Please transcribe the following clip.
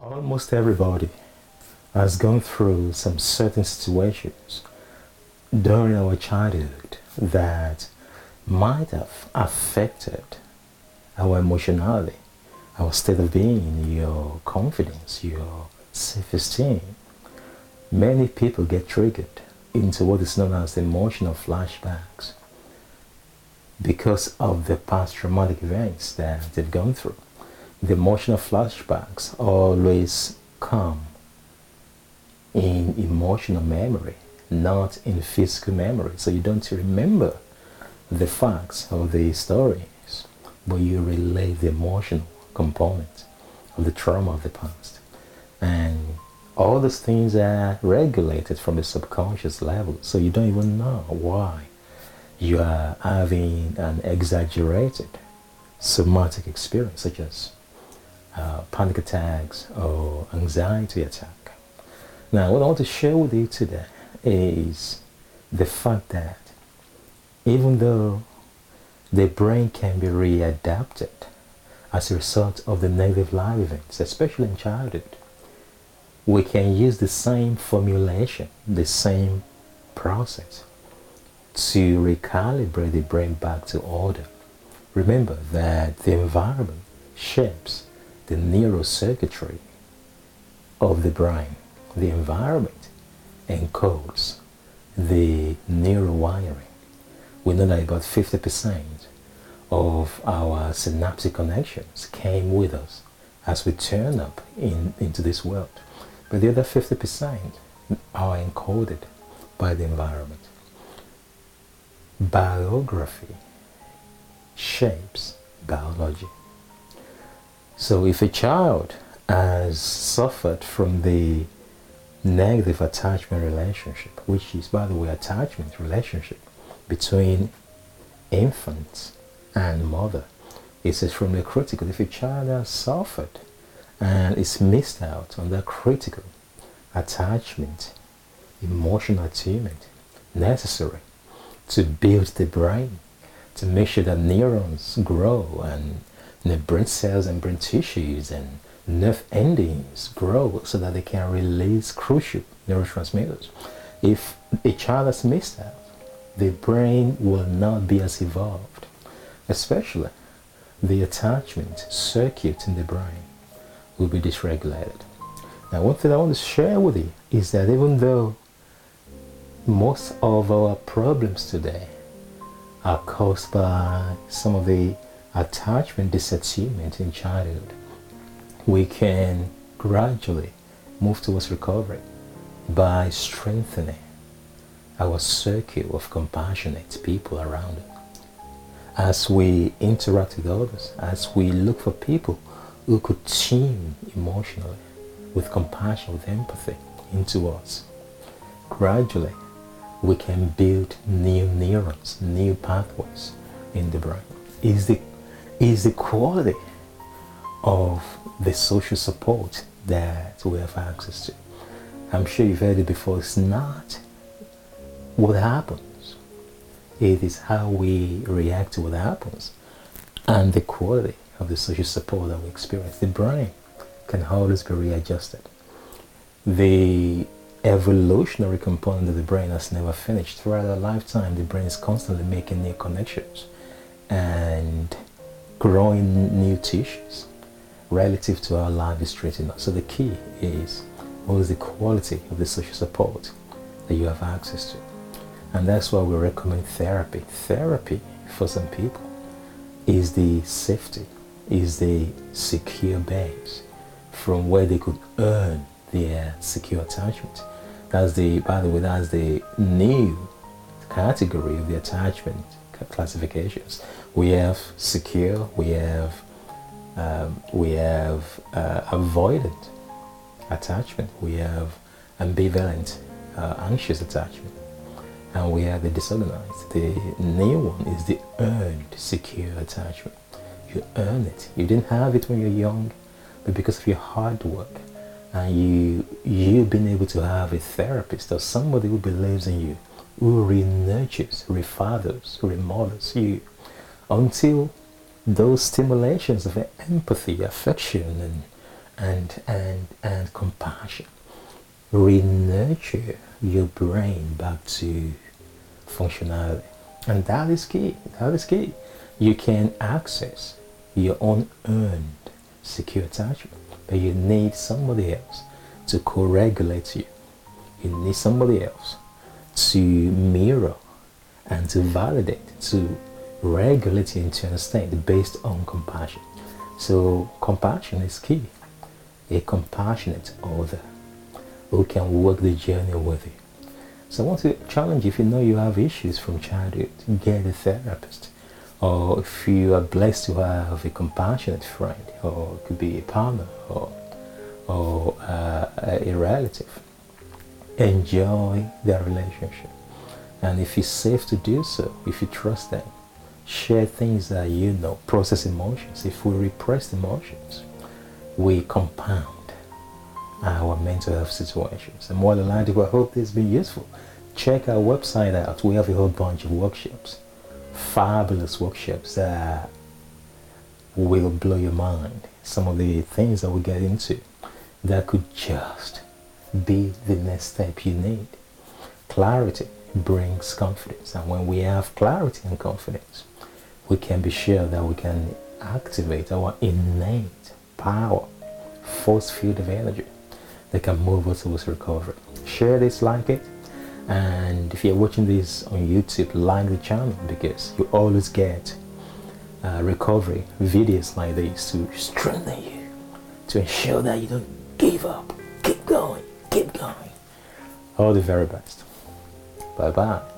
Almost everybody has gone through some certain situations during our childhood that might have affected our emotionality, our state of being, your confidence, your self esteem. Many people get triggered into what is known as emotional flashbacks because of the past traumatic events that they've gone through. The emotional flashbacks always come in emotional memory, not in physical memory. So you don't remember the facts of the stories, but you relate the emotional component of the trauma of the past. And all those things are regulated from the subconscious level, so you don't even know why you are having an exaggerated somatic experience, such as panic attacks or anxiety attack. Now, what I want to share with you today is the fact that even though the brain can be readapted as a result of the negative life events, especially in childhood, we can use the same formulation, the same process to recalibrate the brain back to order. Remember that the environment shapes the neurocircuitry of the brain. The environment encodes the neurowiring. We know that about 50% of our synaptic connections came with us as we turn up into this world. But the other 50% are encoded by the environment. Biography shapes biology. So if a child has suffered from the negative attachment relationship, which is, by the way, attachment relationship between infants and mother, it's extremely critical. If a child has suffered and is missed out on that critical attachment, emotional attunement necessary to build the brain, to make sure that neurons grow and the brain cells and brain tissues and nerve endings grow so that they can release crucial neurotransmitters. If a child has missed out, the brain will not be as evolved, especially the attachment circuit in the brain will be dysregulated. Now, one thing I want to share with you is that even though most of our problems today are caused by some of the attachment disattunement in childhood, we can gradually move towards recovery by strengthening our circle of compassionate people around us. As we interact with others, as we look for people who could tune emotionally with compassion, with empathy into us, gradually we can build new neurons, new pathways in the brain. Is the quality of the social support that we have access to. I'm sure you've heard it before. It's not what happens, it is how we react to what happens and the quality of the social support that we experience. The brain can always be readjusted. The evolutionary component of the brain has never finished. Throughout our lifetime, the brain is constantly making new connections and growing new tissues relative to how life is treating us. So the key is, what is the quality of the social support that you have access to? And that's why we recommend therapy. Therapy, for some people, is the safety, is the secure base from where they could earn their secure attachment. That's the, by the way, that's the new category of the attachment classifications. We have secure, we have avoidant attachment, we have ambivalent, anxious attachment, and we have the disorganized. The new one is the earned secure attachment. You earn it. You didn't have it when you're young, but because of your hard work and you've been able to have a therapist or somebody who believes in you, who re-nurtures, refathers, remodels you until those stimulations of empathy, affection, and compassion. Re-nurture your brain back to functionality. And that is key. That is key. You can access your own earned secure attachment, but you need somebody else to co-regulate you. You need somebody else to mirror and to validate, to regulate you into a state based on compassion. So compassion is key. A compassionate other who can walk the journey with you. So I want to challenge you, if you know you have issues from childhood, get a therapist. Or if you are blessed to have a compassionate friend, or it could be a partner, or a relative, enjoy their relationship. And if it's safe to do so, if you trust them, share things that you know, process emotions. If we repress emotions, we compound our mental health situations. And more than likely, I hope this has been useful. Check our website out. We have a whole bunch of workshops, fabulous workshops that will blow your mind. Some of the things that we get into that could just be the next step you need. Clarity brings confidence, and when we have clarity and confidence, we can be sure that we can activate our innate power, force field of energy that can move us towards recovery. Share this, like it, and if you're watching this on YouTube, like the channel, because you always get recovery videos like this to strengthen you, to ensure that you don't give up. Keep going, keep going. All the very best. Bye bye.